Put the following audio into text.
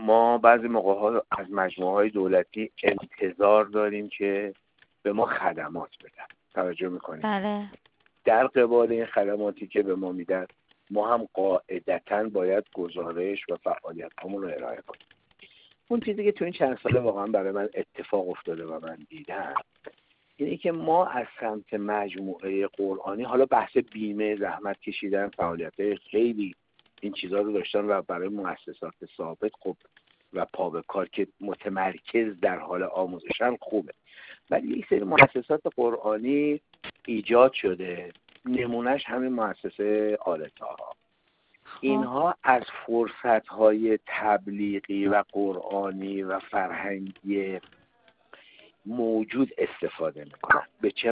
ما بعضی موقع‌ها از مجموعه‌های دولتی انتظار داریم که به ما خدمات بدن. توجه میکنیم؟ بله. در قبال این خدماتی که به ما میدن ما هم قاعدتاً باید گزارش و فعالیت‌هامون رو ارائه کنیم. اون چیزی که تو این چند ساله واقعا برای من اتفاق افتاده و من دیدم اینه که ما از سمت مجموعه قرآنی، حالا بحث بیمه، زحمت کشیدن، فعالیت‌های خیلی این چیزا رو داشتن و برای مؤسسات ثابت خوب و پا به کار که متمرکز در حال آموزشن خوبه، ولی یک سری مؤسسات قرآنی ایجاد شده، نمونهش همین مؤسسه آل‌طاها. اینها از فرصت‌های تبلیغی و قرآنی و فرهنگی موجود استفاده میکنن. به چه